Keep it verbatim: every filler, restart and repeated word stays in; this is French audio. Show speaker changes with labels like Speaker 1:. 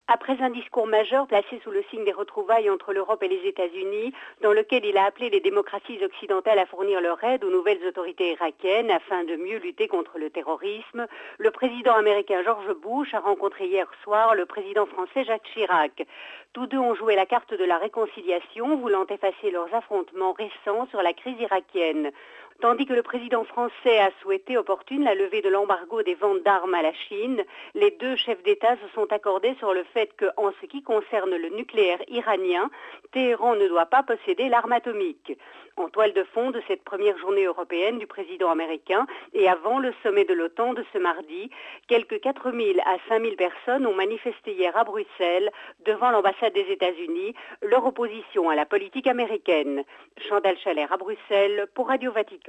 Speaker 1: Après un discours majeur placé sous le signe des retrouvailles entre l'Europe et les États-Unis, dans lequel il a appelé les démocraties occidentales à fournir leur aide aux nouvelles autorités irakiennes afin de mieux lutter contre le terrorisme, le président américain George Bush a rencontré hier soir le président français Jacques Chirac. Tous deux ont joué la carte de la réconciliation, voulant effacer leurs affrontements récents sur la crise irakienne. Tandis que le président français a souhaité opportune la levée de l'embargo des ventes d'armes à la Chine, les deux chefs d'État se sont accordés sur le fait que, en ce qui concerne le nucléaire iranien, Téhéran ne doit pas posséder l'arme atomique. En toile de fond de cette première journée européenne du président américain et avant le sommet de l'OTAN de ce mardi, quelques quatre mille à cinq mille personnes ont manifesté hier à Bruxelles devant l'ambassade des États-Unis leur opposition à la politique américaine. Chantal Chalère à Bruxelles pour Radio Vatican.